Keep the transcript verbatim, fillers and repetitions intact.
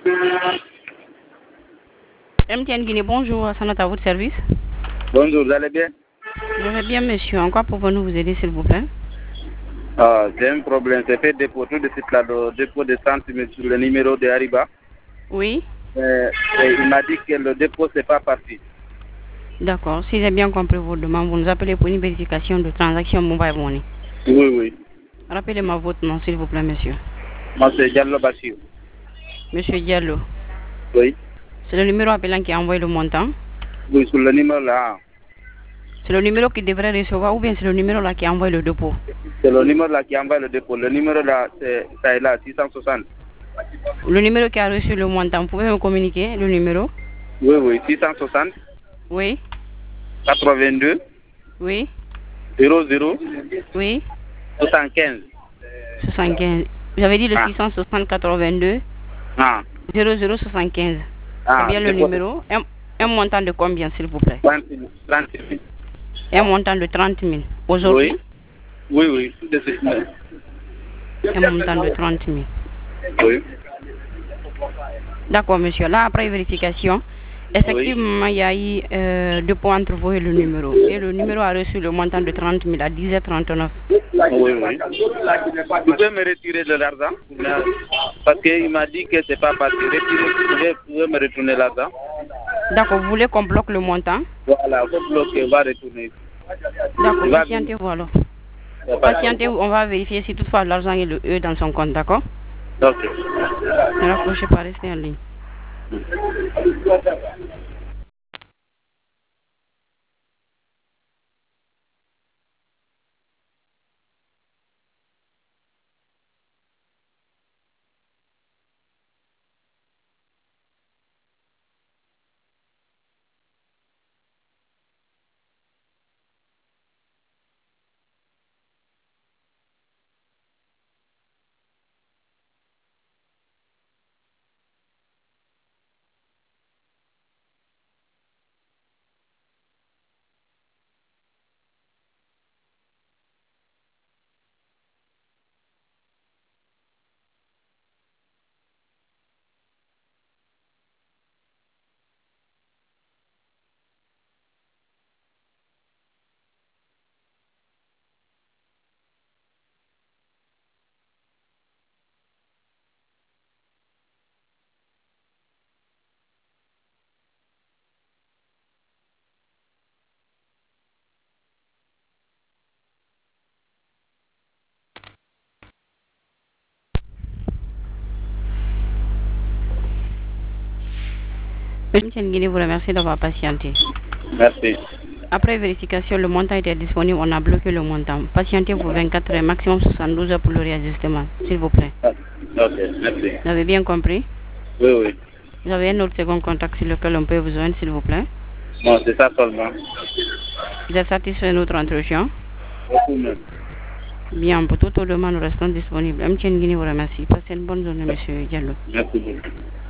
M T N Guinée, bonjour, Sanat à votre service. Bonjour, vous allez bien? Je vais bien, monsieur. En quoi pouvons-nous vous aider, s'il vous plaît? Ah, j'ai un problème. J'ai fait dépôt tout de suite là, le dépôt de trente mille sur le numéro de Ariba. Oui. Euh, et il m'a dit que le dépôt, c'est pas parti. D'accord. Si j'ai bien compris votre demande, vous nous appelez pour une vérification de transaction mobile money. Oui, oui. Rappelez-moi votre nom, s'il vous plaît, monsieur. Moi, c'est Diallo Bachir. Monsieur Diallo. Oui. C'est le numéro appelant qui a envoyé le montant? Oui, sur le numéro là. C'est le numéro qui devrait recevoir ou bien c'est le numéro là qui a envoyé le dépôt? C'est le numéro là qui envoie le dépôt. Le numéro là, c'est ça est là, six cent soixante. Le numéro qui a reçu le montant, vous pouvez me communiquer le numéro? Oui, oui, six cent soixante. Oui. quatre-vingt-deux. Oui. zéro zéro. Oui. soixante-quinze. soixante-quinze. J'avais dit le Ah. six cent soixante quatre-vingt-deux. Ah. zéro zéro soixante-quinze. Ah, C'est bien le dépôt. numéro. Un, un montant de combien, s'il vous plaît? trente mille. trente mille. Un montant de trente mille. Aujourd'hui? Oui, oui, oui, tout de suite. Un montant de trente mille. Oui. D'accord, monsieur. Là, après vérification, effectivement, oui. Il y a eu euh, deux points entre vous et le numéro. Et le numéro a reçu le montant de trente mille à dix heures trente-neuf. Oui, oui. Vous pouvez me retirer de l'argent? Parce qu'il m'a dit que c'est pas parti. Retirez, vous pouvez me retourner l'argent? D'accord, vous voulez qu'on bloque le montant? Voilà, on peut bloquer, on va retourner. D'accord, patientez-vous alors. Patientez-vous, on va vérifier si toutefois l'argent est le E dans son compte, d'accord? Ok. Ne rapprochez pas, restez en ligne. M T N Guinée vous remercie d'avoir patienté. Merci. Après vérification, le montant était disponible, on a bloqué le montant. Patientez-vous vingt-quatre heures, maximum soixante-douze heures pour le réajustement, s'il vous plaît. Ok, merci. Vous avez bien compris? Oui, oui. Vous avez un autre second contact sur lequel on peut vous joindre, s'il vous plaît? Non, c'est ça seulement. Vous êtes satisfait de notre entretien? Beaucoup même. Bien, pour toute demande, nous restons disponibles. M T N Guinée vous remercie. Passez une bonne journée, monsieur Diallo. Merci beaucoup.